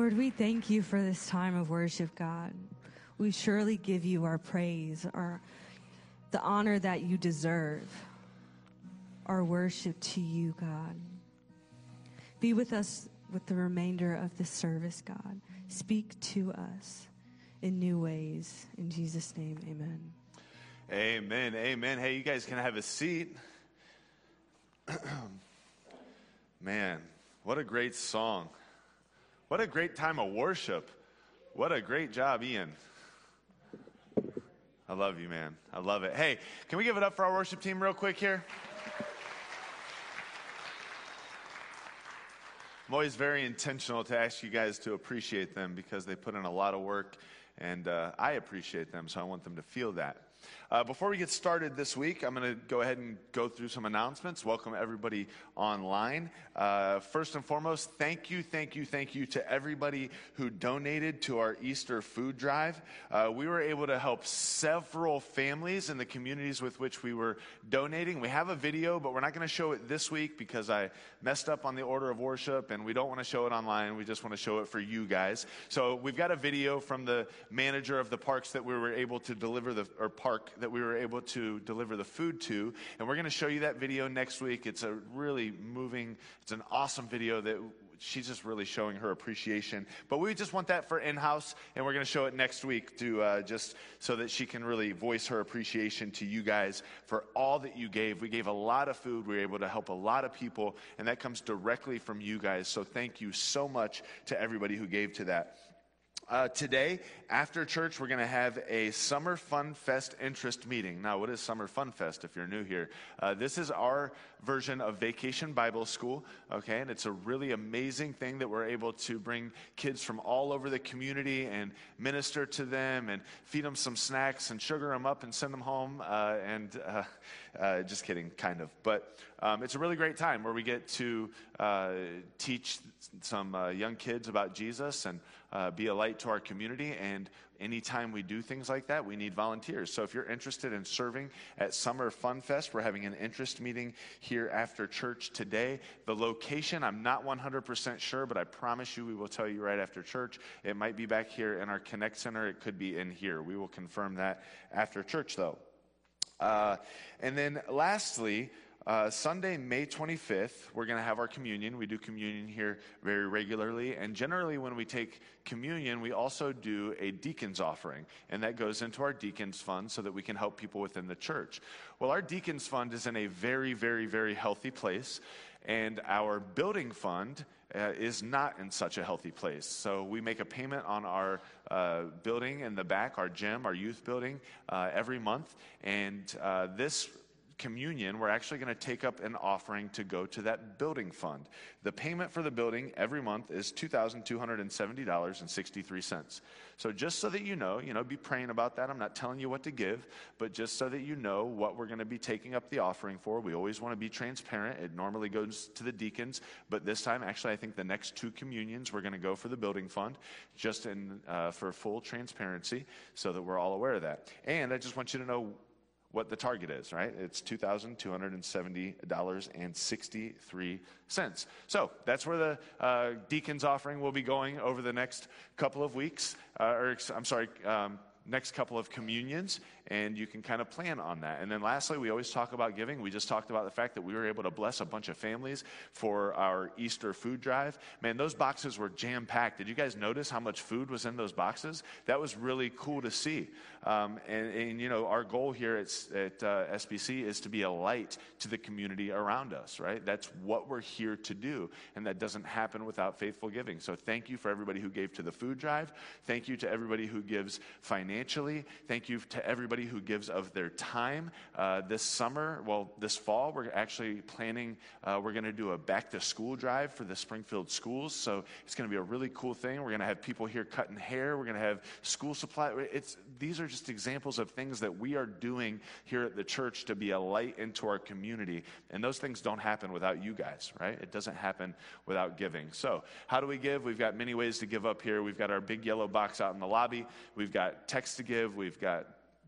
Lord, we thank you for this time of worship, God. We surely give you our praise, the honor that you deserve, our worship to you, God. Be with us with the remainder of this service, God. Speak to us in new ways. In Jesus' name, amen. Amen, amen. Hey, you guys can have a seat. Man, what a great song. What a great time of worship. What a great job, Ian. I love you, man. I love it. Hey, can we give it up for our worship team real quick here? I'm always very intentional to ask you guys to appreciate them because they put in a lot of work, and I appreciate them, so I want them to feel that. Before we get started this week, I'm going to go ahead and go through some announcements. Welcome everybody online. First and foremost, thank you to everybody who donated to our Easter food drive. We were able to help several families in the communities with which we were donating. We have a video, but we're not going to show it this week because I messed up on the order of worship, and we don't want to show it online. We just want to show it for you guys. So we've got a video from the manager of the parks that we were able to deliver that we were able to deliver the food to, and we're going to show you that video next week. It's a really moving, it's an awesome video that she's just really showing her appreciation. But we just want that for in-house, and we're going to show it next week to just so that she can really voice her appreciation to you guys for all that you gave. We gave a lot of food. We were able to help a lot of people, and that comes directly from you guys. So thank you so much to everybody who gave to that. Today, after church, we're going to have a Summer Fun Fest interest meeting. Now, what is Summer Fun Fest if you're new here? This is our version of Vacation Bible School, okay? And it's a really amazing thing that we're able to bring kids from all over the community and minister to them and feed them some snacks and sugar them up and send them home. Just kidding, kind of. But it's a really great time where we get to teach some young kids about Jesus and be a light to our community. And anytime we do things like that, we need volunteers. So if you're interested in serving at Summer Fun Fest, we're having an interest meeting here after church today. The location, I'm not 100% sure, but I promise you we will tell you right after church. It might be back here in our Connect Center. It could be in here. We will confirm that after church, though. And then lastly, Sunday, May 25th, we're going to have our communion. We do communion here very regularly. And generally when we take communion, we also do a deacon's offering. And that goes into our deacon's fund so that we can help people within the church. Well, our deacon's fund is in a very, very, very healthy place. And our building fund is not in such a healthy place. So we make a payment on our building in the back, our gym, our youth building, every month. And this communion, we're actually going to take up an offering to go to that building fund. The payment for the building every month is $2,270.63. So just so that you know, be praying about that. I'm not telling you what to give, but just so that you know what we're going to be taking up the offering for. We always want to be transparent. It normally goes to the deacons, but this time, actually, I think the next two communions, we're going to go for the building fund, just for full transparency, so that we're all aware of that. And I just want you to know what the target is, right? It's $2,270.63. So that's where the deacon's offering will be going over the next couple of weeks, next couple of communions, and you can kind of plan on that. And then lastly, we always talk about giving. We just talked about the fact that we were able to bless a bunch of families for our Easter food drive. Man, those boxes were jam-packed. Did you guys notice how much food was in those boxes? That was really cool to see. And our goal here at SBC is to be a light to the community around us, right? That's what we're here to do, and that doesn't happen without faithful giving. So thank you for everybody who gave to the food drive. Thank you to everybody who gives financially. Thank you to everybody who gives of their time. This fall, we're actually planning, we're going to do a back-to-school drive for the Springfield schools. So it's going to be a really cool thing. We're going to have people here cutting hair. We're going to have school supply. These are just examples of things that we are doing here at the church to be a light into our community. And those things don't happen without you guys, right? It doesn't happen without giving. So how do we give? We've got many ways to give up here. We've got our big yellow box out in the lobby. We've got text to give. We've got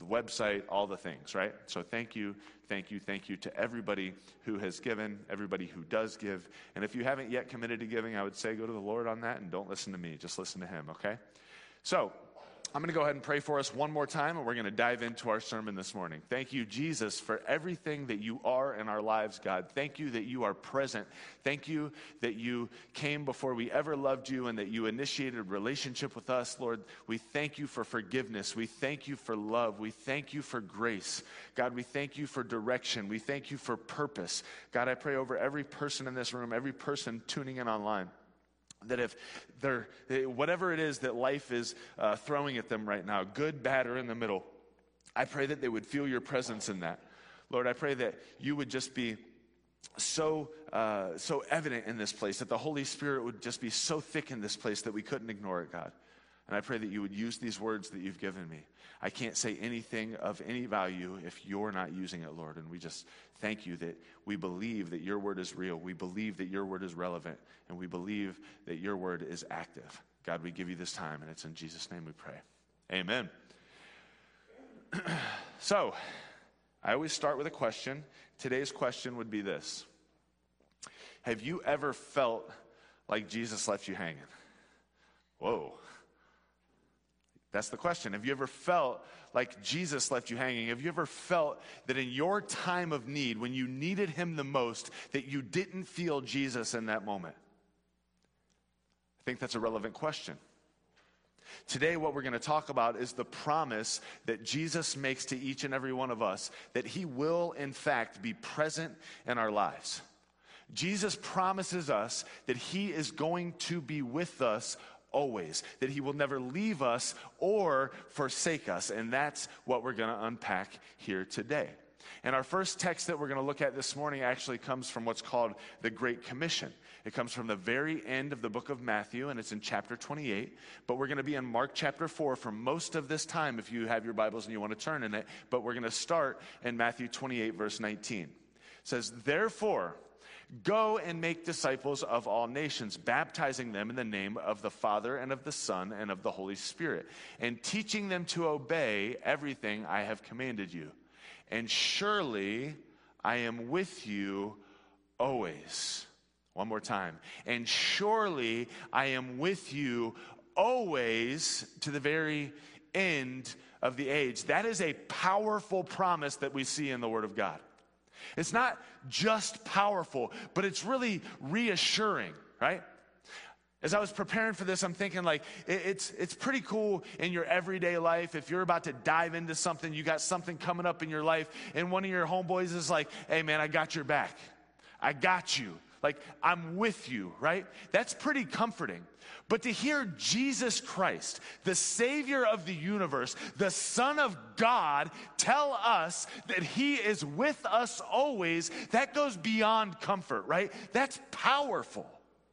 the website, all the things, right? So thank you to everybody who has given, everybody who does give. And if you haven't yet committed to giving, I would say go to the Lord on that and don't listen to me. Just listen to him, okay? So I'm going to go ahead and pray for us one more time, and we're going to dive into our sermon this morning. Thank you, Jesus, for everything that you are in our lives, God. Thank you that you are present. Thank you that you came before we ever loved you and that you initiated a relationship with us, Lord. We thank you for forgiveness. We thank you for love. We thank you for grace. God, we thank you for direction. We thank you for purpose. God, I pray over every person in this room, every person tuning in online, that if they're, whatever it is that life is throwing at them right now, good, bad, or in the middle, I pray that they would feel your presence in that. Lord, I pray that you would just be so evident in this place, that the Holy Spirit would just be so thick in this place that we couldn't ignore it, God. And I pray that you would use these words that you've given me. I can't say anything of any value if you're not using it, Lord. And we just thank you that we believe that your word is real. We believe that your word is relevant. And we believe that your word is active. God, we give you this time, and it's in Jesus' name we pray. Amen. So, I always start with a question. Today's question would be this. Have you ever felt like Jesus left you hanging? Whoa. That's the question. Have you ever felt like Jesus left you hanging? Have you ever felt that in your time of need, when you needed him the most, that you didn't feel Jesus in that moment? I think that's a relevant question. Today, what we're going to talk about is the promise that Jesus makes to each and every one of us, that he will, in fact, be present in our lives. Jesus promises us that he is going to be with us always, that he will never leave us or forsake us. And that's what we're going to unpack here today. And our first text that we're going to look at this morning actually comes from what's called the Great Commission. It comes from the very end of the book of Matthew, and it's in chapter 28. But we're going to be in Mark chapter 4 for most of this time if you have your Bibles and you want to turn in it. But we're going to start in Matthew 28, verse 19. It says, "Therefore, go and make disciples of all nations, baptizing them in the name of the Father and of the Son and of the Holy Spirit, and teaching them to obey everything I have commanded you. And surely I am with you always." One more time. "And surely I am with you always to the very end of the age." That is a powerful promise that we see in the Word of God. It's not just powerful, but it's really reassuring, right? As I was preparing for this, I'm thinking like, it's pretty cool in your everyday life. If you're about to dive into something, you got something coming up in your life, and one of your homeboys is like, "Hey man, I got your back. I got you. Like, I'm with you," right? That's pretty comforting. But to hear Jesus Christ, the Savior of the universe, the Son of God, tell us that he is with us always, that goes beyond comfort, right? That's powerful.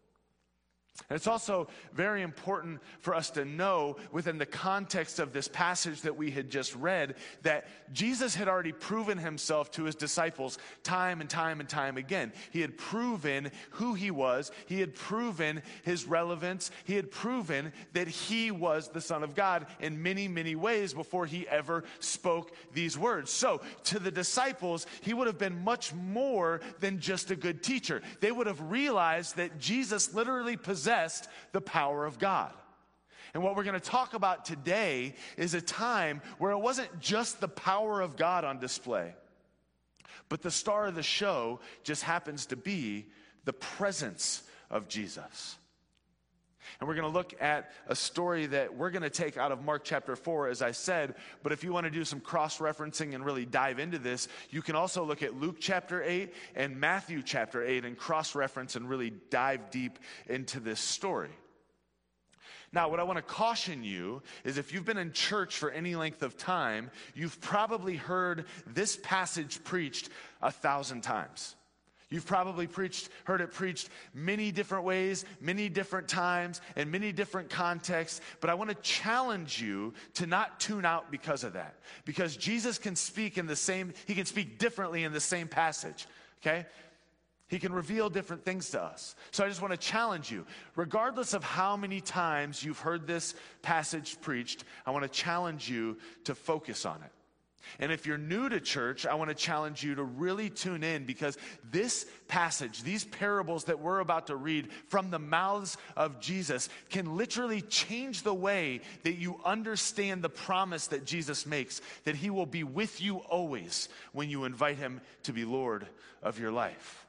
And it's also very important for us to know within the context of this passage that we had just read that Jesus had already proven himself to his disciples time and time and time again. He had proven who he was. He had proven his relevance. He had proven that he was the Son of God in many, many ways before he ever spoke these words. So to the disciples, he would have been much more than just a good teacher. They would have realized that Jesus literally possessed the power of God. And what we're going to talk about today is a time where it wasn't just the power of God on display, but the star of the show just happens to be the presence of Jesus. And we're going to look at a story that we're going to take out of Mark chapter 4, as I said. But if you want to do some cross-referencing and really dive into this, you can also look at Luke chapter 8 and Matthew chapter 8 and cross-reference and really dive deep into this story. Now, what I want to caution you is if you've been in church for any length of time, you've probably heard this passage preached 1,000 times. You've probably heard it preached many different ways, many different times, in many different contexts. But I want to challenge you to not tune out because of that. Because Jesus can speak he can speak differently in the same passage, okay? He can reveal different things to us. So I just want to challenge you. Regardless of how many times you've heard this passage preached, I want to challenge you to focus on it. And if you're new to church, I want to challenge you to really tune in, because this passage, these parables that we're about to read from the mouths of Jesus, can literally change the way that you understand the promise that Jesus makes, that he will be with you always when you invite him to be Lord of your life.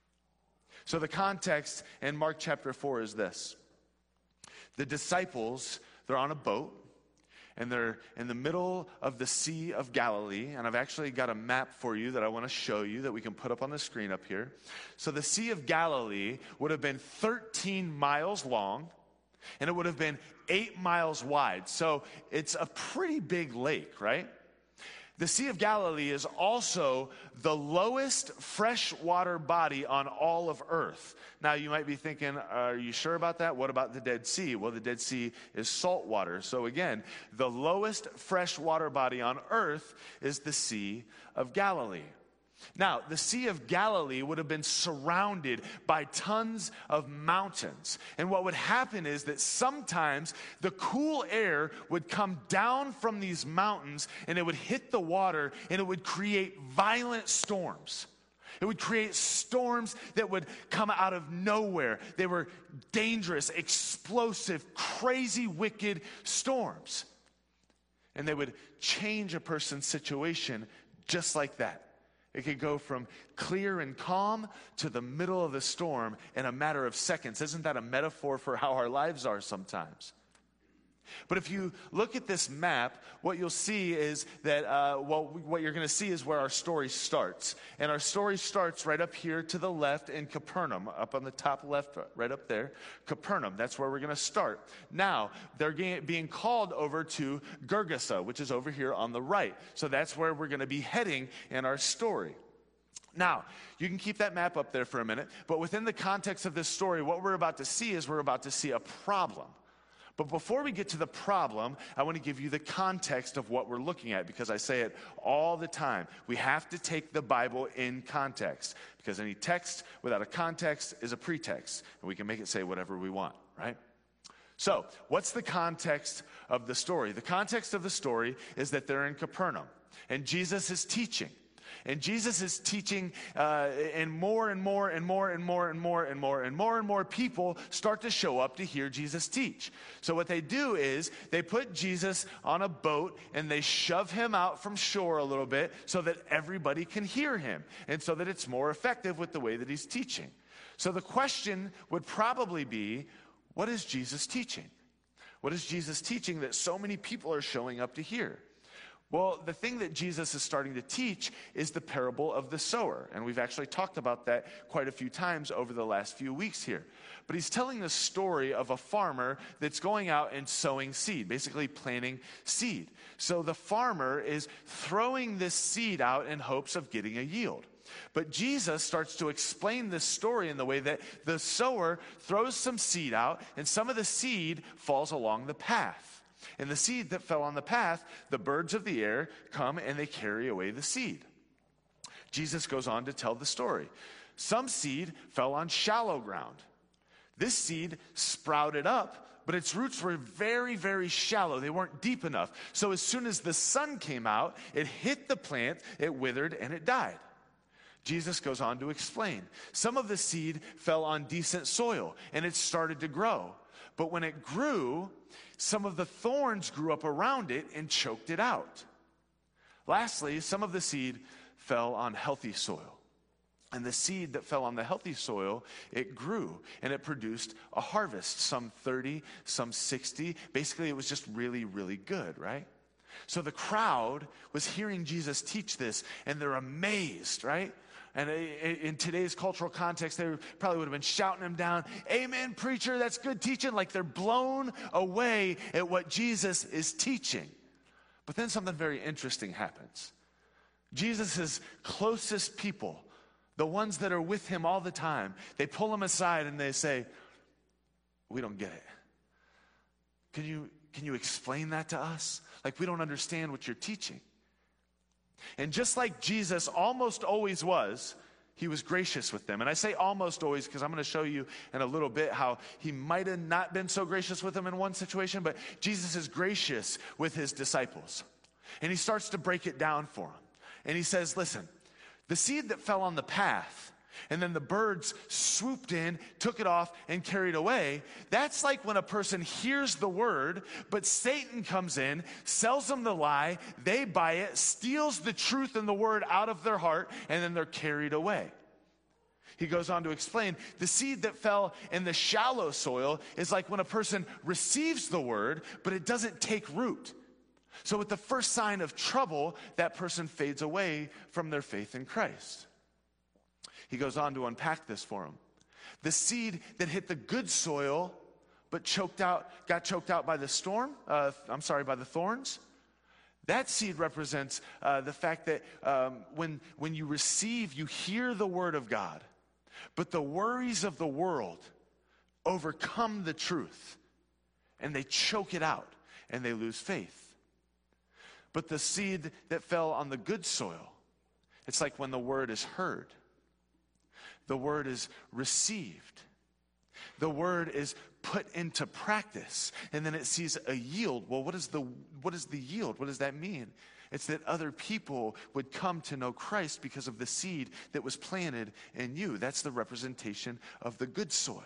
So the context in Mark chapter 4 is this. The disciples, they're on a boat, and they're in the middle of the Sea of Galilee. And I've actually got a map for you that I want to show you that we can put up on the screen up here. So the Sea of Galilee would have been 13 miles long, and it would have been 8 miles wide. So it's a pretty big lake, right? The Sea of Galilee is also the lowest freshwater body on all of earth. Now, you might be thinking, are you sure about that? What about the Dead Sea? Well, the Dead Sea is salt water. So again, the lowest freshwater body on earth is the Sea of Galilee. Now, the Sea of Galilee would have been surrounded by tons of mountains. And what would happen is that sometimes the cool air would come down from these mountains, and it would hit the water, and it would create violent storms. It would create storms that would come out of nowhere. They were dangerous, explosive, crazy, wicked storms. And they would change a person's situation just like that. It could go from clear and calm to the middle of the storm in a matter of seconds. Isn't that a metaphor for how our lives are sometimes? But if you look at this map, what you'll see is that, what you're going to see is where our story starts. And our story starts right up here to the left in Capernaum, up on the top left, right up there. Capernaum, that's where we're going to start. Now, they're being called over to Gergesa, which is over here on the right. So that's where we're going to be heading in our story. Now, you can keep that map up there for a minute, but within the context of this story, what we're about to see is we're about to see a problem. But before we get to the problem, I want to give you the context of what we're looking at, because I say it all the time. We have to take the Bible in context, because any text without a context is a pretext, and we can make it say whatever we want, right? So, what's the context of the story? The context of the story is that they're in Capernaum, and Jesus is teaching. And Jesus is teaching, and more people start to show up to hear Jesus teach. So what they do is they put Jesus on a boat and they shove him out from shore a little bit so that everybody can hear him, and so that it's more effective with the way that he's teaching. So the question would probably be, what is Jesus teaching? What is Jesus teaching that so many people are showing up to hear? Well, the thing that Jesus is starting to teach is the parable of the sower. And we've actually talked about that quite a few times over the last few weeks here. But he's telling the story of a farmer that's going out and sowing seed, basically planting seed. So the farmer is throwing this seed out in hopes of getting a yield. But Jesus starts to explain this story in the way that the sower throws some seed out, and some of the seed falls along the path. And the seed that fell on the path, the birds of the air come and they carry away the seed. Jesus goes on to tell the story. Some seed fell on shallow ground. This seed sprouted up, but its roots were very, very shallow. They weren't deep enough. So as soon as the sun came out, it hit the plant, it withered, and it died. Jesus goes on to explain. Some of the seed fell on decent soil, and it started to grow. But when it grew, some of the thorns grew up around it and choked it out. Lastly, some of the seed fell on healthy soil. And the seed that fell on the healthy soil, it grew and it produced a harvest, some 30, some 60. Basically, it was just really, really good, right? So the crowd was hearing Jesus teach this, and they're amazed, right? And in today's cultural context, they probably would have been shouting him down, "Amen, preacher, that's good teaching." Like they're blown away at what Jesus is teaching. But then something very interesting happens. Jesus' closest people, the ones that are with him all the time, they pull him aside and they say, "We don't get it. Can you explain that to us? Like, we don't understand what you're teaching." And just like Jesus almost always was, he was gracious with them. And I say almost always because I'm going to show you in a little bit how he might have not been so gracious with them in one situation, but Jesus is gracious with his disciples. And he starts to break it down for them. And he says, listen, the seed that fell on the path, and then the birds swooped in, took it off, and carried away. That's like when a person hears the word, but Satan comes in, sells them the lie, they buy it, steals the truth and the word out of their heart, and then they're carried away. He goes on to explain, the seed that fell in the shallow soil is like when a person receives the word, but it doesn't take root. So with the first sign of trouble, that person fades away from their faith in Christ. He goes on to unpack this for him. The seed that hit the good soil, but got choked out by the by the thorns. That seed represents the fact that when you receive, you hear the word of God, but the worries of the world overcome the truth, and they choke it out, and they lose faith. But the seed that fell on the good soil, it's like when the word is heard. The word is received. The word is put into practice, and then it sees a yield. Well, what is the yield? What does that mean? It's that other people would come to know Christ because of the seed that was planted in you. That's the representation of the good soil.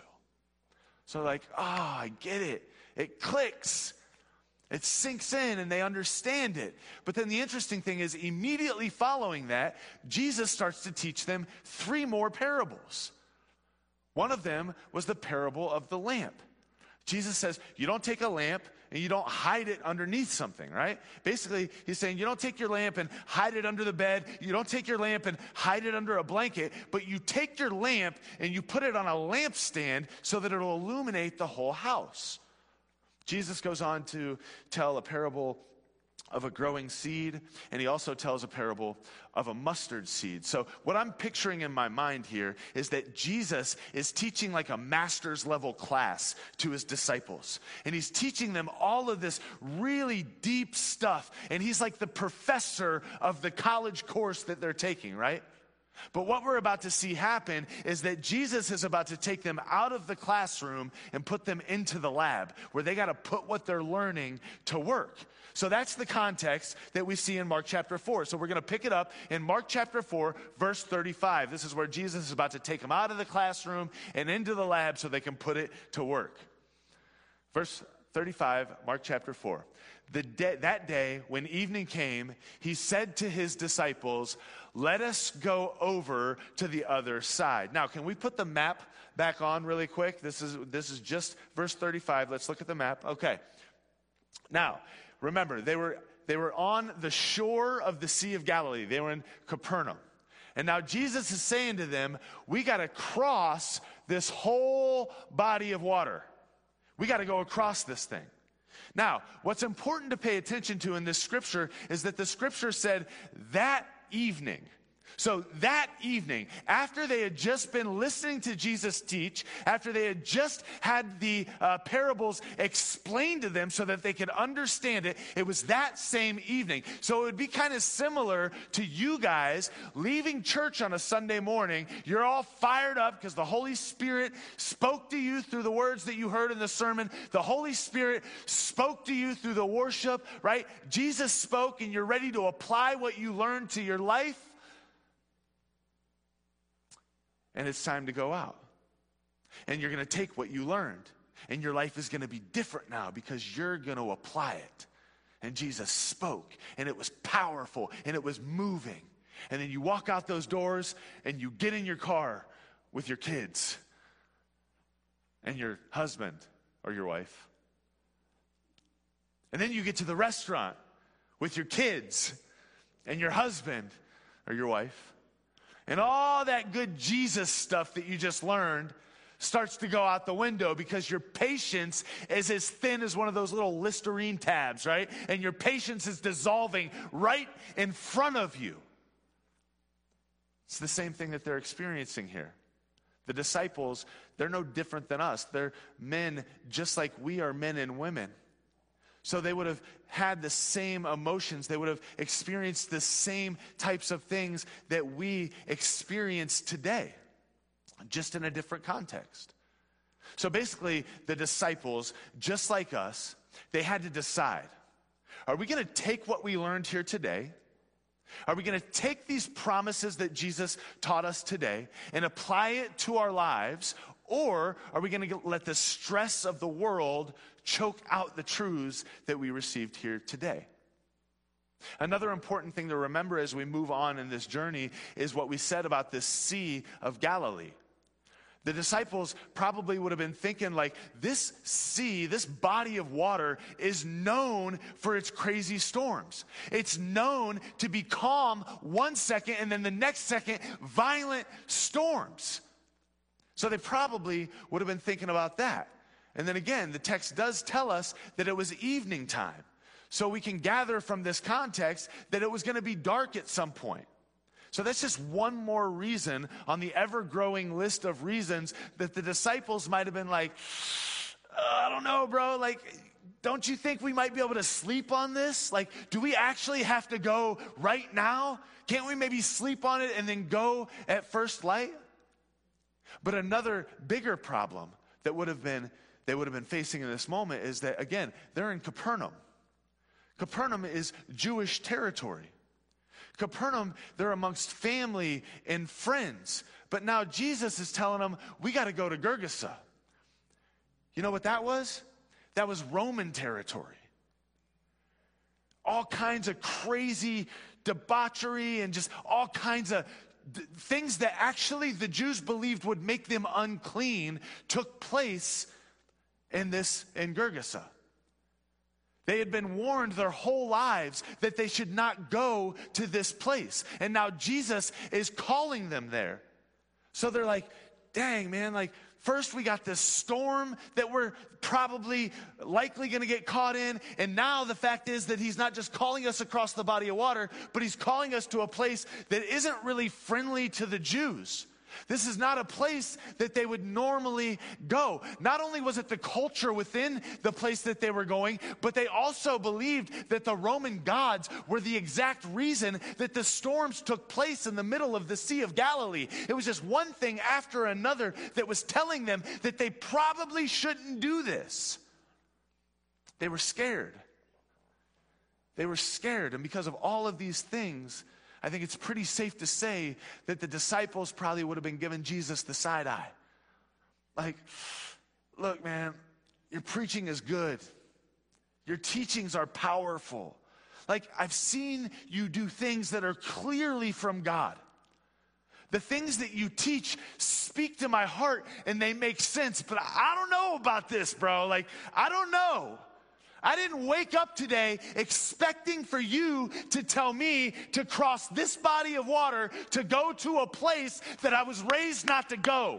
So I get it. It clicks. It sinks in and they understand it. But then the interesting thing is immediately following that, Jesus starts to teach them 3 more parables. One of them was the parable of the lamp. Jesus says, you don't take a lamp and you don't hide it underneath something, right? Basically, he's saying you don't take your lamp and hide it under the bed. You don't take your lamp and hide it under a blanket, but you take your lamp and you put it on a lampstand so that it'll illuminate the whole house. Jesus goes on to tell a parable of a growing seed, and he also tells a parable of a mustard seed. So what I'm picturing in my mind here is that Jesus is teaching like a master's level class to his disciples. And he's teaching them all of this really deep stuff. And he's like the professor of the college course that they're taking, right? But what we're about to see happen is that Jesus is about to take them out of the classroom and put them into the lab, where they got to put what they're learning to work. So that's the context that we see in Mark chapter 4. So we're going to pick it up in Mark chapter 4, verse 35. This is where Jesus is about to take them out of the classroom and into the lab so they can put it to work. Verse 35, Mark chapter 4. That day, when evening came, he said to his disciples, "Let us go over to the other side." Now, can we put the map back on really quick? This is just verse 35. Let's look at the map. Okay. Now, remember, they were on the shore of the Sea of Galilee. They were in Capernaum. And now Jesus is saying to them, we got to cross this whole body of water. We got to go across this thing. Now, what's important to pay attention to in this scripture is that the scripture said that evening. So that evening, after they had just been listening to Jesus teach, after they had just had the parables explained to them so that they could understand it, it was that same evening. So it would be kind of similar to you guys leaving church on a Sunday morning. You're all fired up because the Holy Spirit spoke to you through the words that you heard in the sermon. The Holy Spirit spoke to you through the worship, right? Jesus spoke and you're ready to apply what you learned to your life. And it's time to go out. And you're going to take what you learned. And your life is going to be different now because you're going to apply it. And Jesus spoke. And it was powerful. And it was moving. And then you walk out those doors and you get in your car with your kids. And your husband or your wife. And then you get to the restaurant with your kids. And your husband or your wife. And all that good Jesus stuff that you just learned starts to go out the window because your patience is as thin as one of those little Listerine tabs, right? And your patience is dissolving right in front of you. It's the same thing that they're experiencing here. The disciples, they're no different than us. They're men just like we are men and women. So they would have had the same emotions. They would have experienced the same types of things that we experience today, just in a different context. So basically, the disciples, just like us, they had to decide. Are we going to take what we learned here today? Are we going to take these promises that Jesus taught us today and apply it to our lives? Or are we going to let the stress of the world choke out the truths that we received here today? Another important thing to remember as we move on in this journey is what we said about this Sea of Galilee. The disciples probably would have been thinking like, this sea, this body of water is known for its crazy storms. It's known to be calm one second and then the next second, violent storms. So they probably would have been thinking about that. And then again, the text does tell us that it was evening time. So we can gather from this context that it was going to be dark at some point. So that's just one more reason on the ever-growing list of reasons that the disciples might have been like, I don't know, bro. Like, don't you think we might be able to sleep on this? Like, do we actually have to go right now? Can't we maybe sleep on it and then go at first light? But another bigger problem that they would have been facing in this moment is that, again, they're in Capernaum. Capernaum is Jewish territory. Capernaum, they're amongst family and friends. But now Jesus is telling them, we got to go to Gergesa. You know what that was? That was Roman territory. All kinds of crazy debauchery and just all kinds of things that actually the Jews believed would make them unclean took place in Gergesa. They had been warned their whole lives that they should not go to this place. And now Jesus is calling them there. So they're like, dang, man, like, first we got this storm that we're probably likely going to get caught in. And now the fact is that he's not just calling us across the body of water, but he's calling us to a place that isn't really friendly to the Jews. This is not a place that they would normally go. Not only was it the culture within the place that they were going, but they also believed that the Roman gods were the exact reason that the storms took place in the middle of the Sea of Galilee. It was just one thing after another that was telling them that they probably shouldn't do this. They were scared. They were scared, and because of all of these things, I think it's pretty safe to say that the disciples probably would have been giving Jesus the side eye. Like, look, man, your preaching is good. Your teachings are powerful. Like, I've seen you do things that are clearly from God. The things that you teach speak to my heart and they make sense, but I don't know about this, bro. Like, I don't know. I didn't wake up today expecting for you to tell me to cross this body of water to go to a place that I was raised not to go.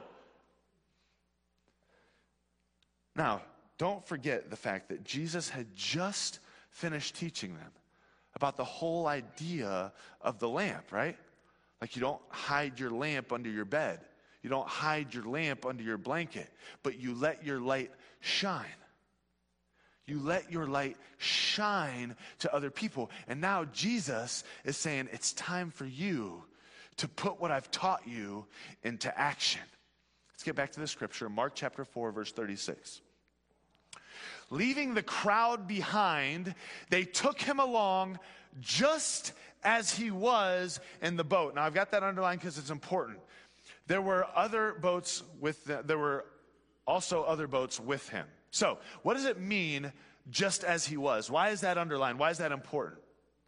Now, don't forget the fact that Jesus had just finished teaching them about the whole idea of the lamp, right? Like, you don't hide your lamp under your bed. You don't hide your lamp under your blanket, but you let your light shine. You let your light shine to other people. And now Jesus is saying, it's time for you to put what I've taught you into action. Let's get back to the scripture, Mark chapter 4, verse 36. Leaving the crowd behind, they took him along just as he was in the boat. Now, I've got that underlined because it's important. There were also other boats with him. So, what does it mean, just as he was? Why is that underlined? Why is that important?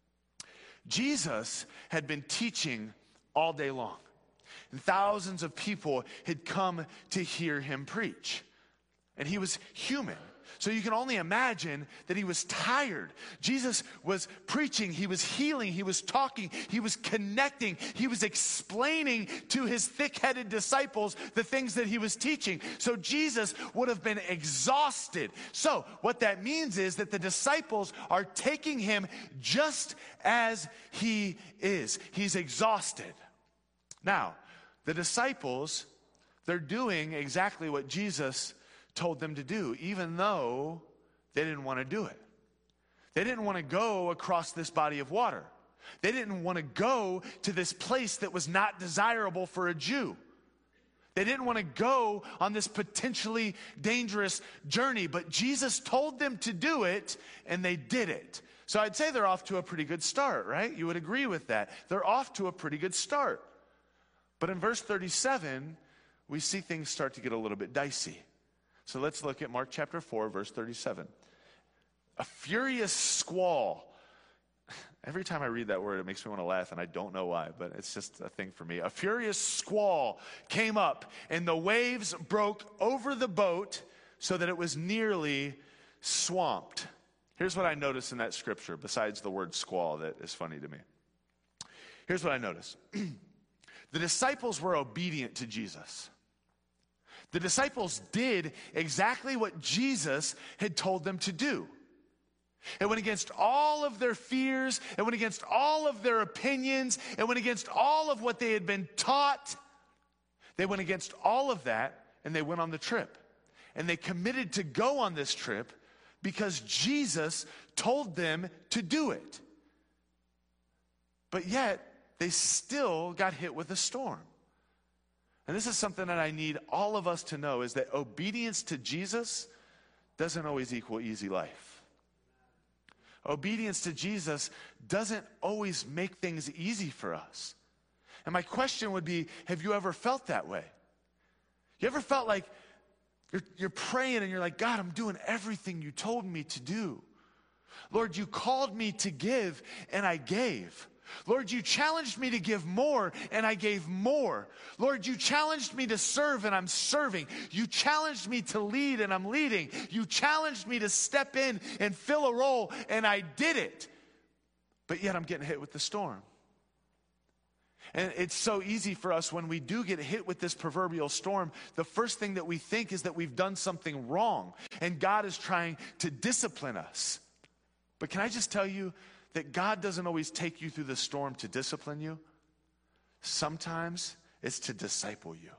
Jesus had been teaching all day long. And thousands of people had come to hear him preach. And he was human. So you can only imagine that he was tired. Jesus was preaching, he was healing, he was talking, he was connecting, he was explaining to his thick-headed disciples the things that he was teaching. So Jesus would have been exhausted. So what that means is that the disciples are taking him just as he is. He's exhausted. Now, the disciples, they're doing exactly what Jesus told them to do, even though they didn't want to do it. They didn't want to go across this body of water. They didn't want to go to this place that was not desirable for a Jew. They didn't want to go on this potentially dangerous journey, but Jesus told them to do it, and they did it. So I'd say they're off to a pretty good start, right? You would agree with that. They're off to a pretty good start. But in verse 37, we see things start to get a little bit dicey. So let's look at Mark chapter 4, verse 37. A furious squall. Every time I read that word, it makes me want to laugh, and I don't know why, but it's just a thing for me. A furious squall came up, and the waves broke over the boat so that it was nearly swamped. Here's what I notice in that scripture, besides the word squall that is funny to me. Here's what I notice. The disciples were obedient to Jesus. The disciples did exactly what Jesus had told them to do. It went against all of their fears. It went against all of their opinions. It went against all of what they had been taught. They went against all of that, and they went on the trip. And they committed to go on this trip because Jesus told them to do it. But yet, they still got hit with a storm. And this is something that I need all of us to know, is that obedience to Jesus doesn't always equal easy life. Obedience to Jesus doesn't always make things easy for us. And my question would be, have you ever felt that way? You ever felt like you're praying and you're like, God, I'm doing everything you told me to do. Lord, you called me to give, and I gave. Lord, you challenged me to give more, and I gave more. Lord, you challenged me to serve, and I'm serving. You challenged me to lead, and I'm leading. You challenged me to step in and fill a role, and I did it. But yet I'm getting hit with the storm. And it's so easy for us when we do get hit with this proverbial storm, the first thing that we think is that we've done something wrong, and God is trying to discipline us. But can I just tell you that God doesn't always take you through the storm to discipline you? Sometimes it's to disciple you.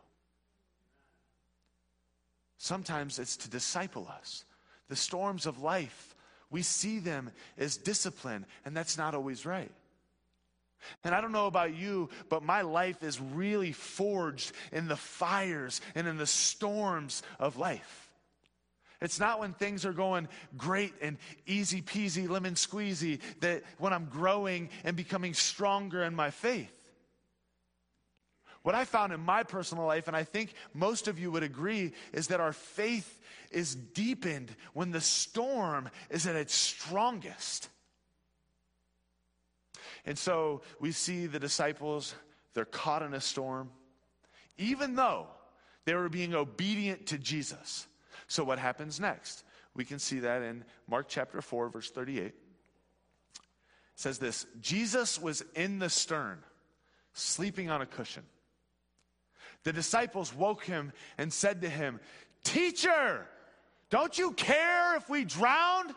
Sometimes it's to disciple us. The storms of life, we see them as discipline, and that's not always right. And I don't know about you, but my life is really forged in the fires and in the storms of life. It's not when things are going great and easy peasy, lemon squeezy, that when I'm growing and becoming stronger in my faith. What I found in my personal life, and I think most of you would agree, is that our faith is deepened when the storm is at its strongest. And so we see the disciples, they're caught in a storm, even though they were being obedient to Jesus. So what happens next? We can see that in Mark chapter 4, verse 38. It says this: Jesus was in the stern, sleeping on a cushion. The disciples woke him and said to him, "Teacher, don't you care if we drown?"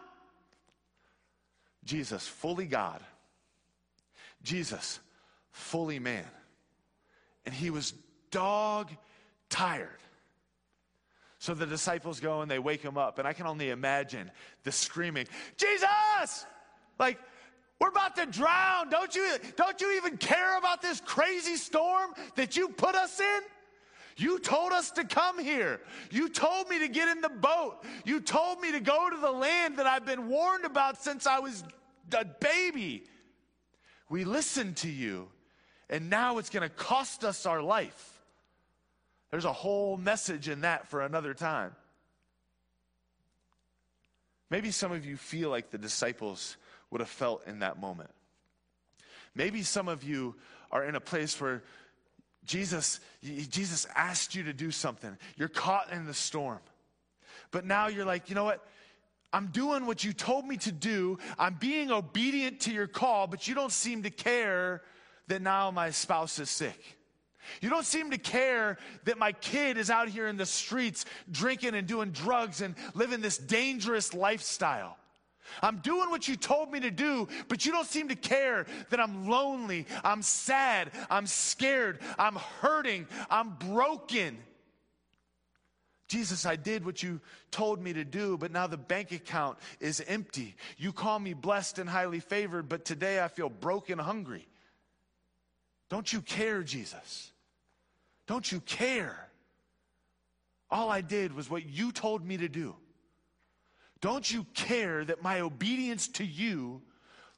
Jesus, fully God. Jesus, fully man. And he was dog tired. So the disciples go and they wake him up. And I can only imagine the screaming, "Jesus! Like, we're about to drown. Don't you even care about this crazy storm that you put us in? You told us to come here. You told me to get in the boat. You told me to go to the land that I've been warned about since I was a baby. We listened to you, and now it's going to cost us our life." There's a whole message in that for another time. Maybe some of you feel like the disciples would have felt in that moment. Maybe some of you are in a place where Jesus asked you to do something. You're caught in the storm. But now you're like, you know what? I'm doing what you told me to do. I'm being obedient to your call, but you don't seem to care that now my spouse is sick. You don't seem to care that my kid is out here in the streets drinking and doing drugs and living this dangerous lifestyle. I'm doing what you told me to do, but you don't seem to care that I'm lonely, I'm sad, I'm scared, I'm hurting, I'm broken. Jesus, I did what you told me to do, but now the bank account is empty. You call me blessed and highly favored, but today I feel broken, hungry. Don't you care, Jesus? Don't you care? All I did was what you told me to do. Don't you care that my obedience to you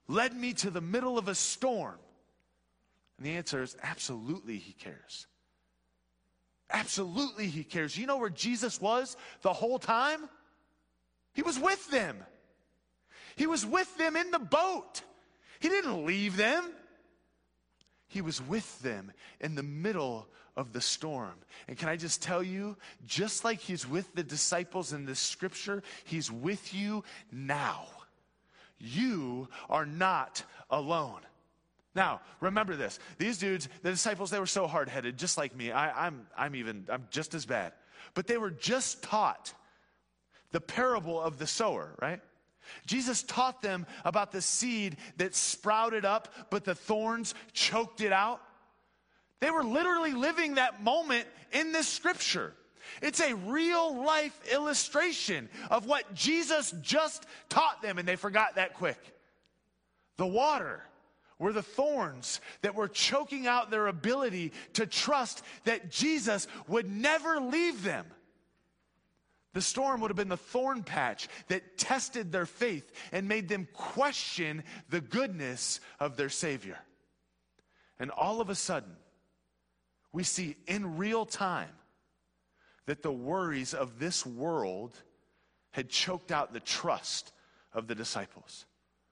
led me to the middle of a storm? And the answer is absolutely he cares. Absolutely he cares. You know where Jesus was the whole time? He was with them. He was with them in the boat. He didn't leave them. He was with them in the middle of the storm. And can I just tell you, just like he's with the disciples in this scripture, he's with you now. You are not alone. Now, remember this. These dudes, the disciples, they were so hard-headed, just like me. I'm just as bad. But they were just taught the parable of the sower, right? Jesus taught them about the seed that sprouted up, but the thorns choked it out. They were literally living that moment in this scripture. It's a real life illustration of what Jesus just taught them, and they forgot that quick. The water were the thorns that were choking out their ability to trust that Jesus would never leave them. The storm would have been the thorn patch that tested their faith and made them question the goodness of their Savior. And all of a sudden, we see in real time that the worries of this world had choked out the trust of the disciples.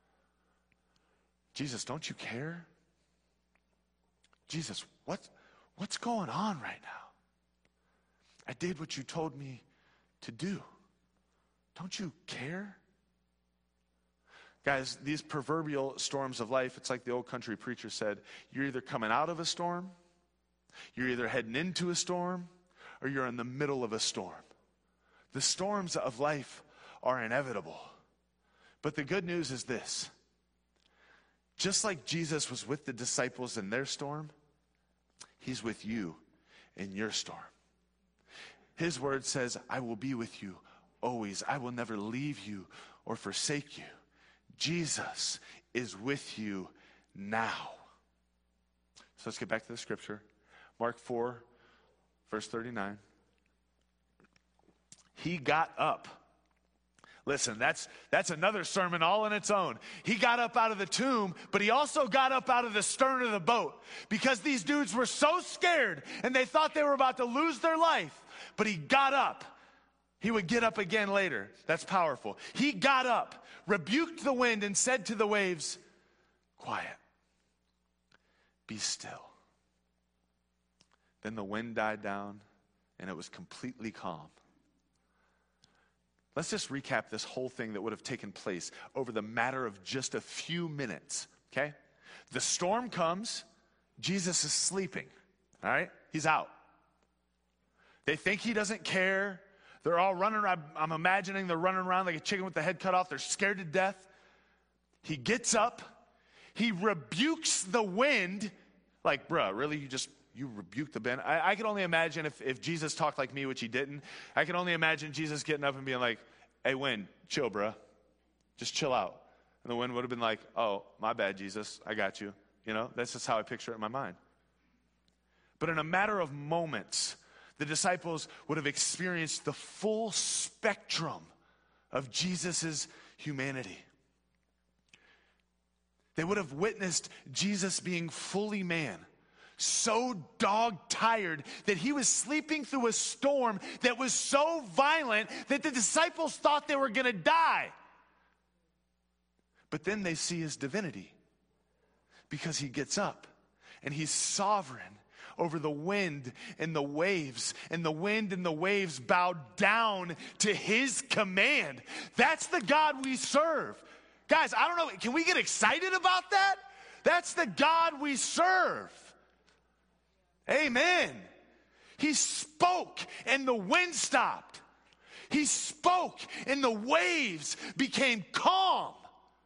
Jesus, don't you care? Jesus, what's going on right now? I did what you told me to do. Don't you care? Guys, these proverbial storms of life, it's like the old country preacher said, you're either coming out of a storm, you're either heading into a storm, or you're in the middle of a storm. The storms of life are inevitable. But the good news is this. Just like Jesus was with the disciples in their storm, he's with you in your storm. His word says, I will be with you always. I will never leave you or forsake you. Jesus is with you now. So let's get back to the scripture. Mark 4, verse 39. He got up. Listen, that's another sermon all on its own. He got up out of the tomb, but he also got up out of the stern of the boat because these dudes were so scared and they thought they were about to lose their life. But he got up. He would get up again later. That's powerful. He got up, rebuked the wind, and said to the waves, quiet, be still. Then the wind died down and it was completely calm. Let's just recap this whole thing that would have taken place over the matter of just a few minutes, okay? The storm comes. Jesus is sleeping, all right? He's out. They think he doesn't care. They're all running around. I'm imagining they're running around like a chicken with the head cut off. They're scared to death. He gets up. He rebukes the wind. Like, bruh, really? You rebuked the wind? I can only imagine if Jesus talked like me, which he didn't. I can only imagine Jesus getting up and being like, hey, wind, chill, bruh. Just chill out. And the wind would have been like, oh, my bad, Jesus. I got you. You know, that's just how I picture it in my mind. But in a matter of moments, the disciples would have experienced the full spectrum of Jesus' humanity. They would have witnessed Jesus being fully man, so dog-tired that he was sleeping through a storm that was so violent that the disciples thought they were going to die. But then they see his divinity because he gets up and he's sovereign over the wind and the waves, and the wind and the waves bow down to his command. That's the God we serve. Guys, I don't know, can we get excited about that? That's the God we serve. Amen. He spoke and the wind stopped. He spoke and the waves became calm.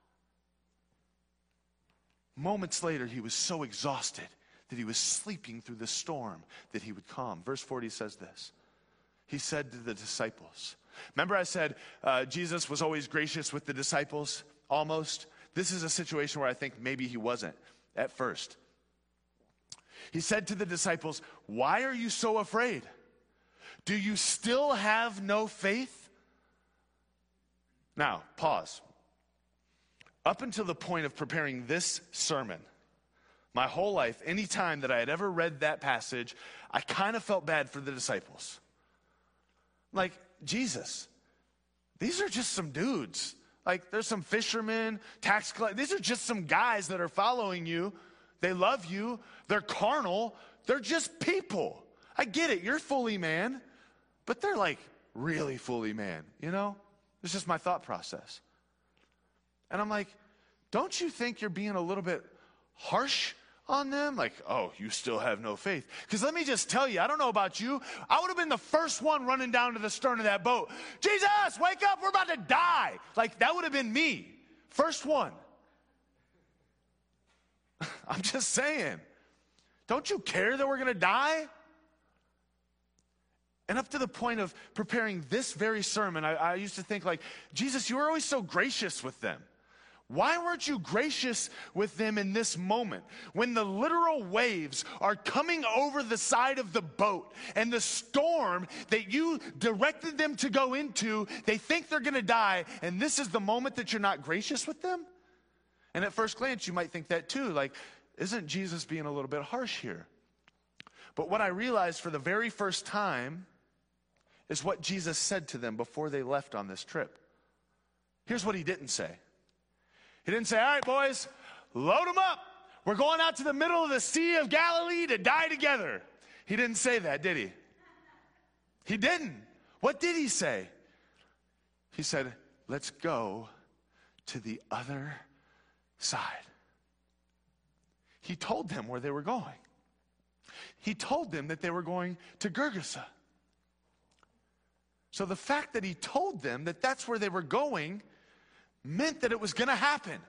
Moments later, he was so exhausted that he was sleeping through the storm that he would calm. Verse 40 says this. He said to the disciples, remember I said Jesus was always gracious with the disciples? Almost. This is a situation where I think maybe he wasn't at first. He said to the disciples, why are you so afraid? Do you still have no faith? Now, pause. Up until the point of preparing this sermon, my whole life, any time that I had ever read that passage, I kind of felt bad for the disciples. Like, Jesus, these are just some dudes. Like, there's some fishermen, tax collectors. These are just some guys that are following you. They love you. They're carnal. They're just people. I get it. You're fully man. But they're like really fully man, you know? It's just my thought process. And I'm like, don't you think you're being a little bit harsh on them? Like, oh, you still have no faith. Because let me just tell you, I don't know about you, I would have been the first one running down to the stern of that boat. Jesus, wake up, we're about to die. Like, that would have been me. First one. I'm just saying. Don't you care that we're going to die? And up to the point of preparing this very sermon, I used to think like, Jesus, you were always so gracious with them. Why weren't you gracious with them in this moment when the literal waves are coming over the side of the boat and the storm that you directed them to go into, they think they're going to die, and this is the moment that you're not gracious with them? And at first glance, you might think that too, like, isn't Jesus being a little bit harsh here? But what I realized for the very first time is what Jesus said to them before they left on this trip. Here's what he didn't say. He didn't say, all right, boys, load them up. We're going out to the middle of the Sea of Galilee to die together. He didn't say that, did he? He didn't. What did he say? He said, let's go to the other side. He told them where they were going. He told them that they were going to Gergesa. So the fact that he told them that that's where they were going meant that it was going to happen.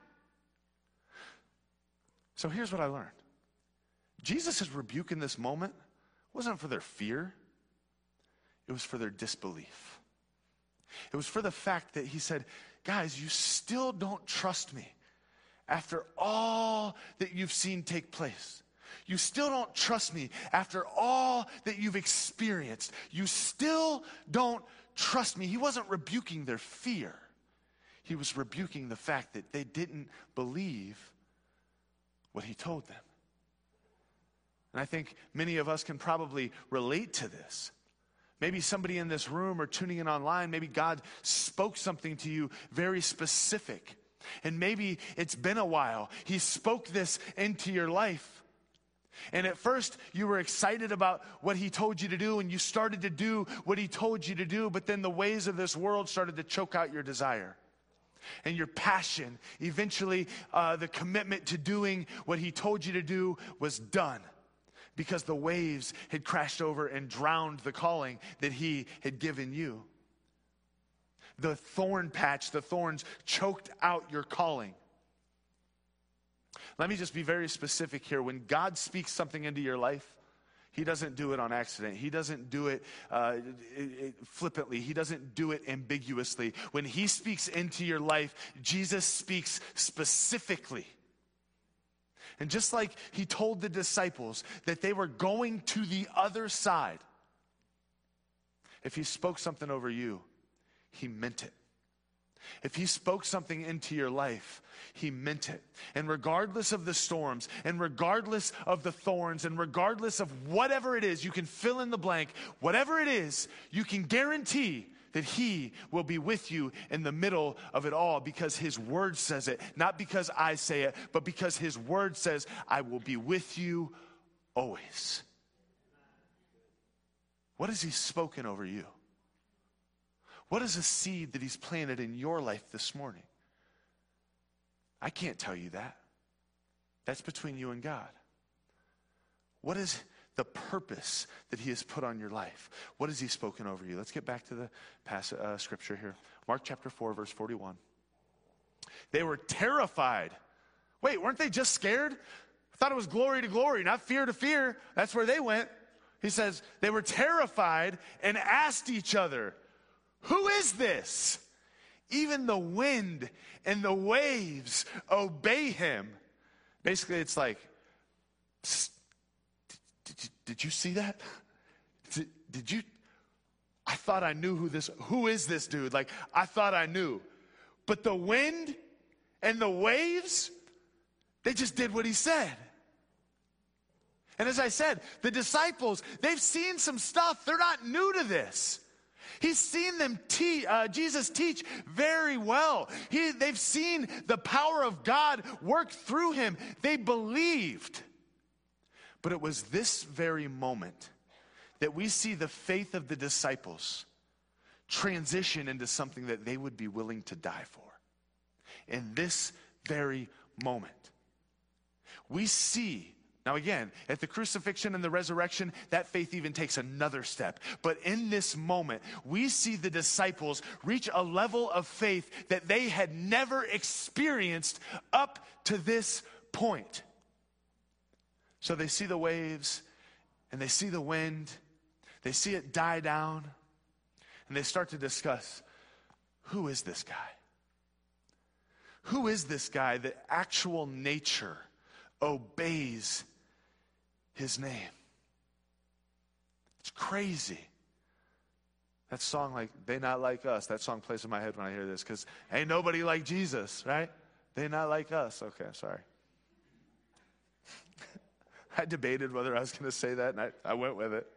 So here's what I learned. Jesus' rebuke in this moment wasn't for their fear. It was for their disbelief. It was for the fact that he said, guys, you still don't trust me after all that you've seen take place. You still don't trust me after all that you've experienced. You still don't trust me. He wasn't rebuking their fear. He was rebuking the fact that they didn't believe what he told them. And I think many of us can probably relate to this. Maybe somebody in this room or tuning in online, maybe God spoke something to you very specific. And maybe it's been a while. He spoke this into your life. And at first, you were excited about what he told you to do, and you started to do what he told you to do, but then the ways of this world started to choke out your desire. And your passion, eventually the commitment to doing what he told you to do was done because the waves had crashed over and drowned the calling that he had given you. The thorn patch, the thorns choked out your calling. Let me just be very specific here. When God speaks something into your life, he doesn't do it on accident. He doesn't do it flippantly. He doesn't do it ambiguously. When he speaks into your life, Jesus speaks specifically. And just like he told the disciples that they were going to the other side, if he spoke something over you, he meant it. If he spoke something into your life, he meant it. And regardless of the storms, and regardless of the thorns, and regardless of whatever it is, you can fill in the blank. Whatever it is, you can guarantee that he will be with you in the middle of it all because his word says it. Not because I say it, but because his word says, I will be with you always. What has he spoken over you? What is a seed that he's planted in your life this morning? I can't tell you that. That's between you and God. What is the purpose that he has put on your life? What has he spoken over you? Let's get back to the scripture here. Mark chapter 4, verse 41. They were terrified. Wait, weren't they just scared? I thought it was glory to glory, not fear to fear. That's where they went. He says, they were terrified and asked each other, who is this? Even the wind and the waves obey him. Basically, it's like, did you see that? Did you? I thought I knew who is this dude? Like, I thought I knew. But the wind And the waves, they just did what he said. And as I said, the disciples, they've seen some stuff. They're not new to this. He's seen them Jesus teach very well. They've seen the power of God work through him. They believed. But it was this very moment that we see the faith of the disciples transition into something that they would be willing to die for. In this very moment, we see, now again, at the crucifixion and the resurrection, that faith even takes another step. But in this moment, we see the disciples reach a level of faith that they had never experienced up to this point. So they see the waves, and they see the wind, they see it die down, and they start to discuss, who is this guy? Who is this guy that actual nature obeys his name? It's crazy. That song, like, They Not Like Us, that song plays in my head when I hear this, because ain't nobody like Jesus, right? They not like us. Okay, sorry. I debated whether I was going to say that, and I went with it.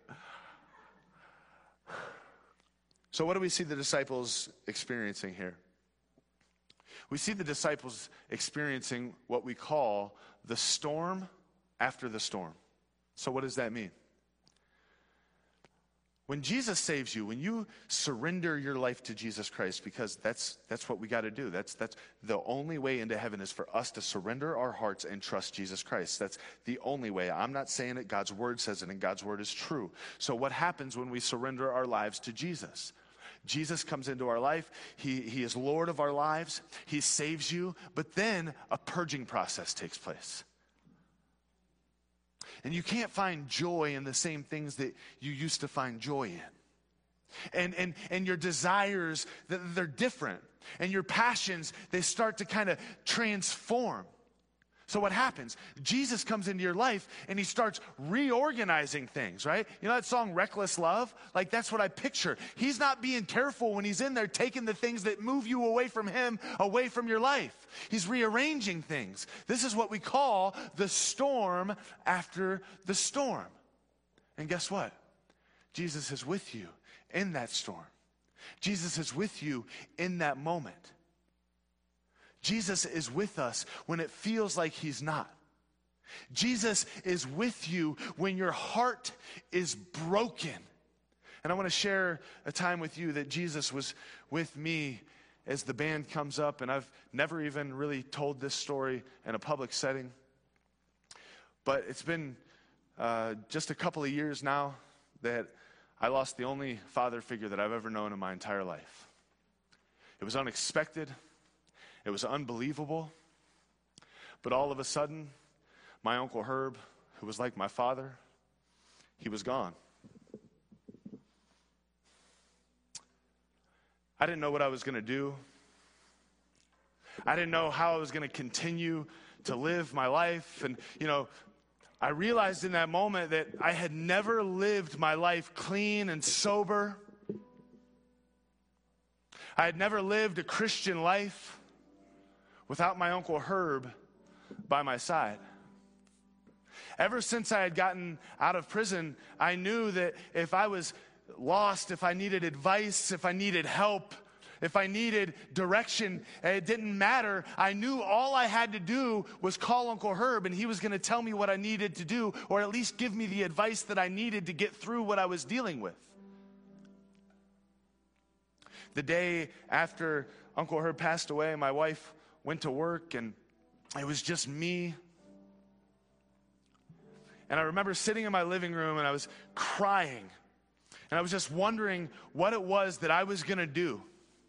So what do we see the disciples experiencing here? We see the disciples experiencing what we call the storm after the storm. So what does that mean? When Jesus saves you, when you surrender your life to Jesus Christ, because that's what we got to do. That's the only way into heaven is for us to surrender our hearts and trust Jesus Christ. That's the only way. I'm not saying it. God's word says it, and God's word is true. So what happens when we surrender our lives to Jesus? Jesus comes into our life. He is Lord of our lives. He saves you. But then a purging process takes place. And you can't find joy in the same things that you used to find joy in. And your desires, they're different. And your passions, they start to kind of transform. So what happens? Jesus comes into your life and he starts reorganizing things, right? You know that song, Reckless Love? Like, that's what I picture. He's not being careful when he's in there taking the things that move you away from him, away from your life. He's rearranging things. This is what we call the storm after the storm. And guess what? Jesus is with you in that storm. Jesus is with you in that moment. Jesus is with us when it feels like he's not. Jesus is with you when your heart is broken. And I want to share a time with you that Jesus was with me as the band comes up. And I've never even really told this story in a public setting. But it's been just a couple of years now that I lost the only father figure that I've ever known in my entire life. It was unexpected. It was unbelievable. But all of a sudden, my Uncle Herb, who was like my father, he was gone. I didn't know what I was going to do. I didn't know how I was going to continue to live my life. And, I realized in that moment that I had never lived my life clean and sober. I had never lived a Christian life without my Uncle Herb by my side. Ever since I had gotten out of prison, I knew that if I was lost, if I needed advice, if I needed help, if I needed direction, it didn't matter. I knew all I had to do was call Uncle Herb, and he was going to tell me what I needed to do, or at least give me the advice that I needed to get through what I was dealing with. The day after Uncle Herb passed away, my wife went to work, and it was just me. And I remember sitting in my living room, and I was crying. And I was just wondering what it was that I was going to do.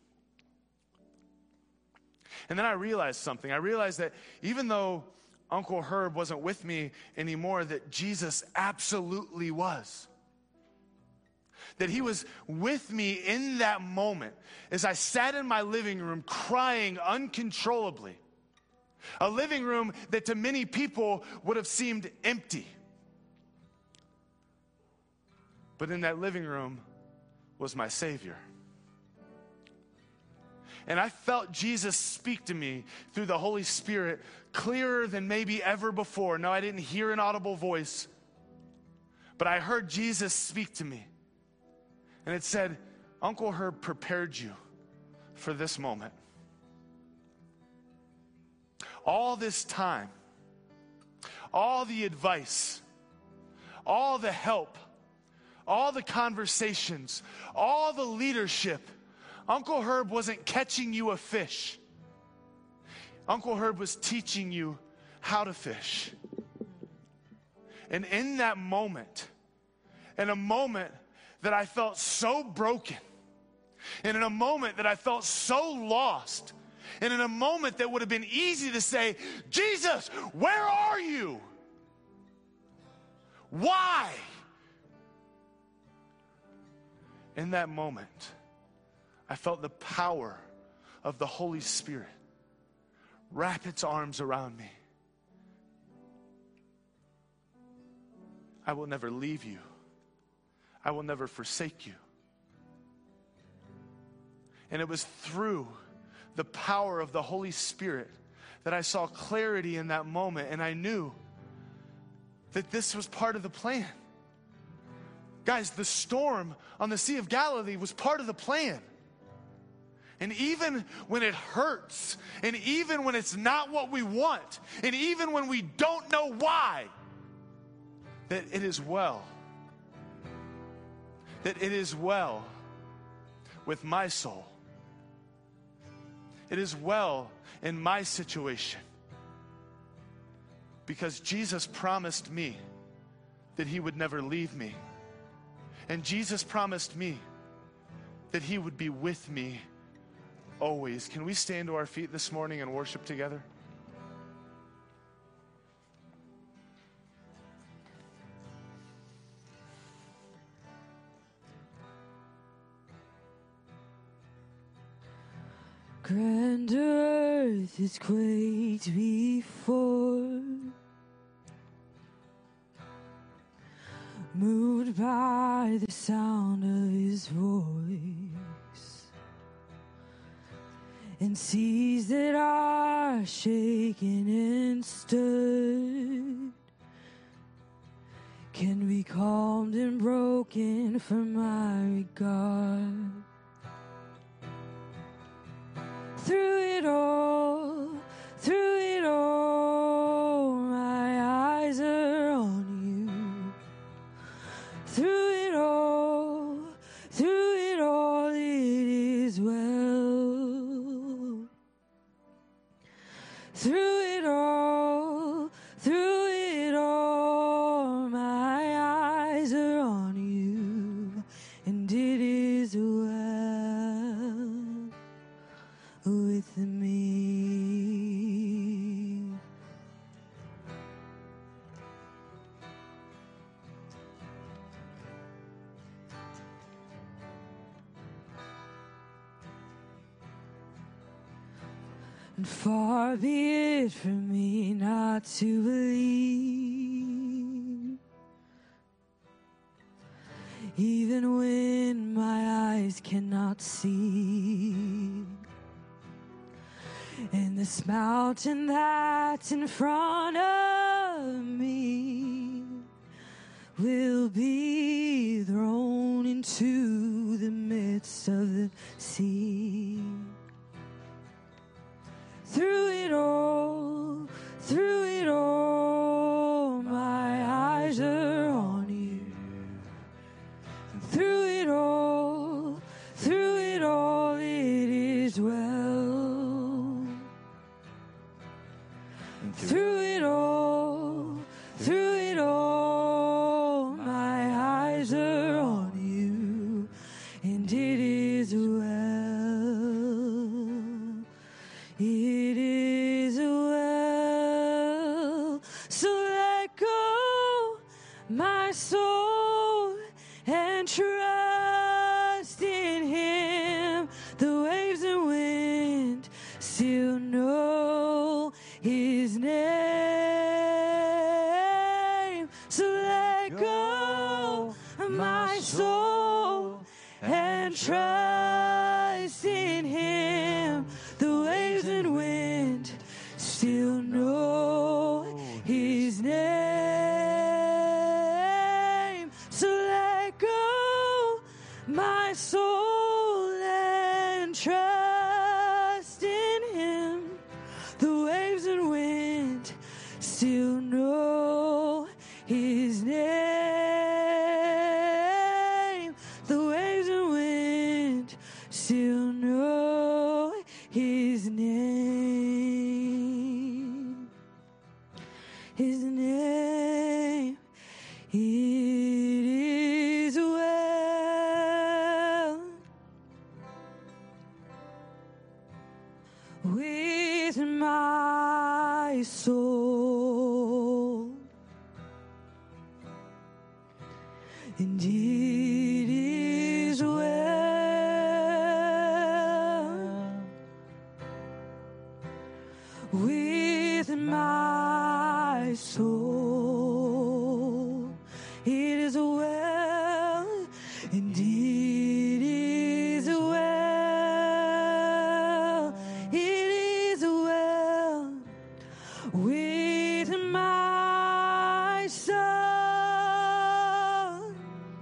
And then I realized something. I realized that even though Uncle Herb wasn't with me anymore, that Jesus absolutely was. That he was with me in that moment as I sat in my living room crying uncontrollably. A living room that to many people would have seemed empty. But in that living room was my Savior. And I felt Jesus speak to me through the Holy Spirit clearer than maybe ever before. No, I didn't hear an audible voice, but I heard Jesus speak to me. And it said, Uncle Herb prepared you for this moment. All this time, all the advice, all the help, all the conversations, all the leadership, Uncle Herb wasn't catching you a fish. Uncle Herb was teaching you how to fish. And in that moment, in a moment that I felt so broken, and in a moment that I felt so lost, and in a moment that would have been easy to say, Jesus, where are you? Why? In that moment, I felt the power of the Holy Spirit wrap its arms around me. I will never leave you. I will never forsake you. And it was through the power of the Holy Spirit that I saw clarity in that moment, and I knew that this was part of the plan. Guys, the storm on the Sea of Galilee was part of the plan. And even when it hurts, and even when it's not what we want, and even when we don't know why, that it is well. That it is well with my soul. It is well in my situation. Because Jesus promised me that he would never leave me. And Jesus promised me that he would be with me always. Can we stand to our feet this morning and worship together? Grand earth is quaked before, moved by the sound of his voice, and seas that are shaken and stirred can be calmed and broken for my regard. Through it all, my eyes are on you. Through it all, it is well. Through it all, my eyes are on you, and it is well with me. And far be it from me not to believe, even when my eyes cannot see. And this mountain that's in front of me will be thrown into the midst of the sea. Through it all, my eyes are on you. And through it all, it is well. And through it all, my eyes are on you, and it is well. It is well. So let go my soul and trust in him. The waves and wind still know his name. So let go my soul and trust in him. my soul and trust in him. The waves and wind still know his name. The waves and wind still know his name. His name. It is well with my soul, and it is well with my soul. It is well, and it is well. It is well with my soul,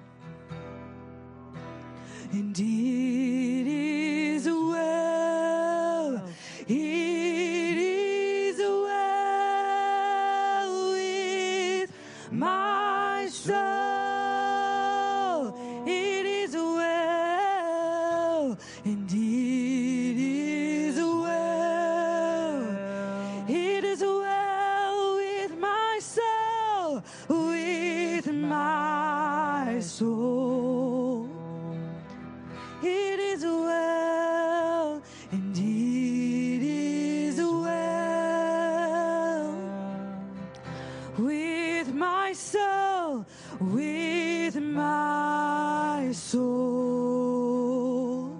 and it is well. It is well with my soul. It is well, and it is well. It is well with my soul, with my soul. It is well, and it is well with my soul, with my soul.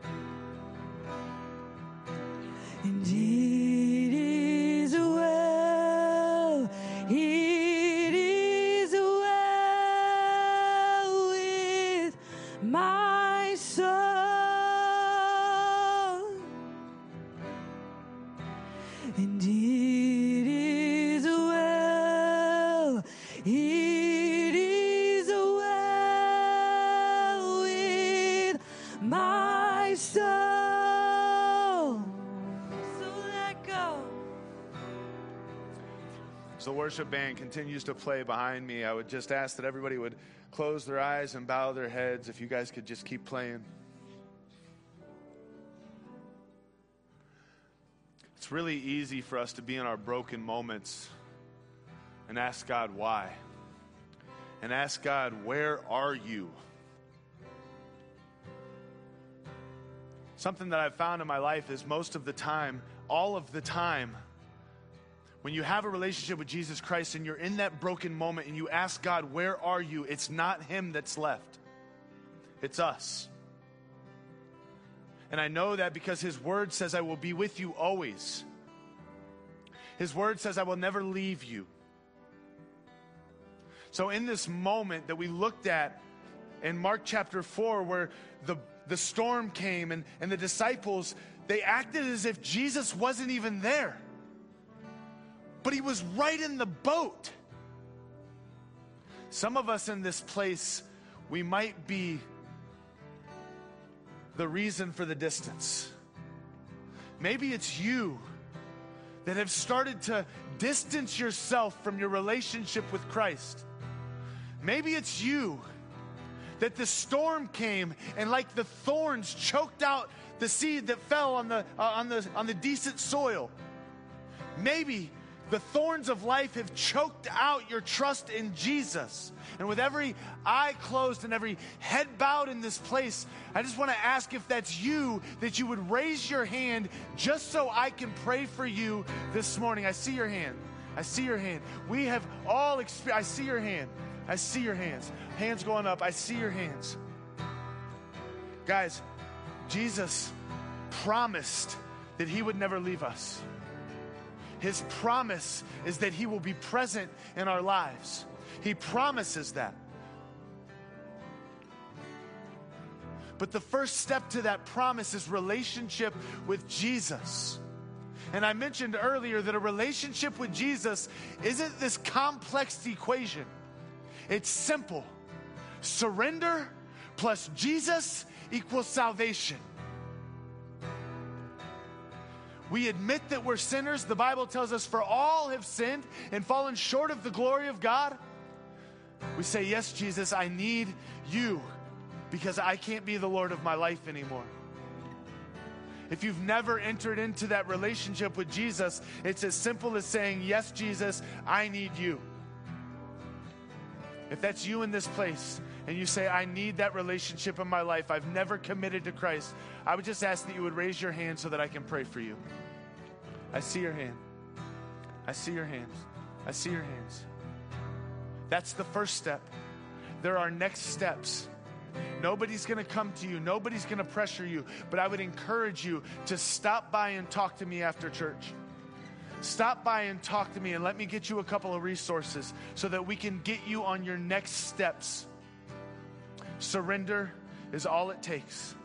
And it is well, it is well with my soul. And it is well, it is well with my soul. So let go. As the worship band continues to play behind me, I would just ask that everybody would close their eyes and bow their heads. If you guys could just keep playing. It's really easy for us to be in our broken moments and ask God why. And ask God, where are you? Something that I've found in my life is most of the time, all of the time, when you have a relationship with Jesus Christ and you're in that broken moment and you ask God, where are you? It's not him that's left. It's us. And I know that because his word says, I will be with you always. His word says, I will never leave you. So in this moment that we looked at in Mark chapter 4, where the storm came and the disciples, they acted as if Jesus wasn't even there. But he was right in the boat. Some of us in this place, we might be the reason for the distance. Maybe it's you that have started to distance yourself from your relationship with Christ. Maybe it's you that the storm came and like the thorns choked out the seed that fell on the decent soil. Maybe the thorns of life have choked out your trust in Jesus. And with every eye closed and every head bowed in this place, I just want to ask if that's you, that you would raise your hand just so I can pray for you this morning. I see your hand. I see your hand. We have all experienced. I see your hand. I see your hands. Hands going up. I see your hands. Guys, Jesus promised that he would never leave us. His promise is that he will be present in our lives. He promises that. But the first step to that promise is relationship with Jesus. And I mentioned earlier that a relationship with Jesus isn't this complex equation. It's simple. Surrender, plus Jesus equals salvation. We admit that we're sinners. The Bible tells us, for all have sinned and fallen short of the glory of God. We say, yes, Jesus, I need you because I can't be the Lord of my life anymore. If you've never entered into that relationship with Jesus, it's as simple as saying, yes, Jesus, I need you. If that's you in this place and you say, I need that relationship in my life, I've never committed to Christ, I would just ask that you would raise your hand so that I can pray for you. I see your hand. I see your hands. I see your hands. That's the first step. There are next steps. Nobody's going to come to you. Nobody's going to pressure you. But I would encourage you to stop by and talk to me after church. Stop by and talk to me and let me get you a couple of resources so that we can get you on your next steps. Surrender is all it takes.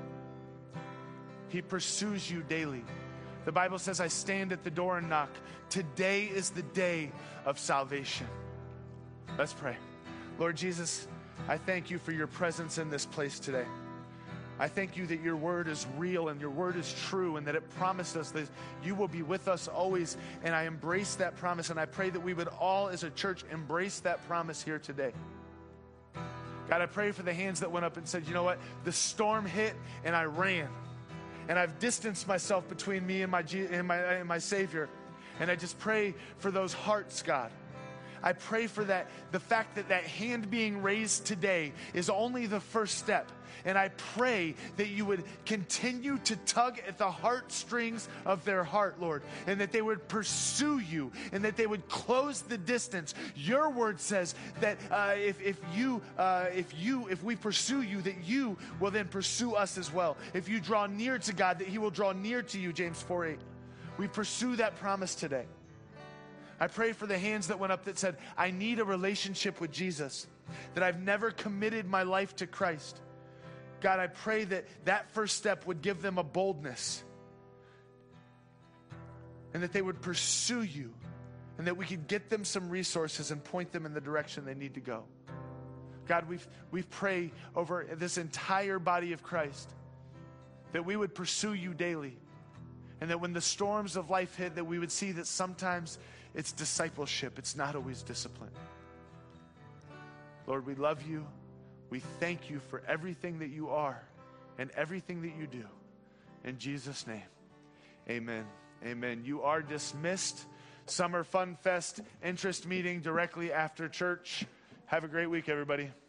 He pursues you daily. The Bible says, I stand at the door and knock. Today is the day of salvation. Let's pray. Lord Jesus, I thank you for your presence in this place today. I thank you that your word is real and your word is true and that it promised us that you will be with us always. And I embrace that promise, and I pray that we would all as a church embrace that promise here today. God, I pray for the hands that went up and said, you know what? The storm hit and I ran. And I've distanced myself between me and my Savior. And I just pray for those hearts, God. I pray for that, the fact that that hand being raised today is only the first step. And I pray that you would continue to tug at the heartstrings of their heart, Lord, and that they would pursue you and that they would close the distance. Your word says that if we pursue you, that you will then pursue us as well. If you draw near to God, that he will draw near to you, James 4:8. We pursue that promise today. I pray for the hands that went up that said, I need a relationship with Jesus, that I've never committed my life to Christ. God, I pray that that first step would give them a boldness and that they would pursue you and that we could get them some resources and point them in the direction they need to go. God, we pray over this entire body of Christ that we would pursue you daily and that when the storms of life hit, that we would see that sometimes it's discipleship. It's not always discipline. Lord, we love you. We thank you for everything that you are and everything that you do. In Jesus' name, amen. Amen. You are dismissed. Summer Fun Fest interest meeting directly after church. Have a great week, everybody.